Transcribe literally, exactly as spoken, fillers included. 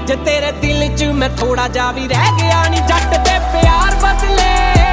ਜੇ ਤੇਰੇ ਦਿਲ 'ਚ ਮੈਂ ਥੋੜਾ ਜਾ ਵੀ ਰਹਿ ਗਿਆ ਨੀ, ਜੱਟ ਦੇ ਪਿਆਰ ਬਦਲੇ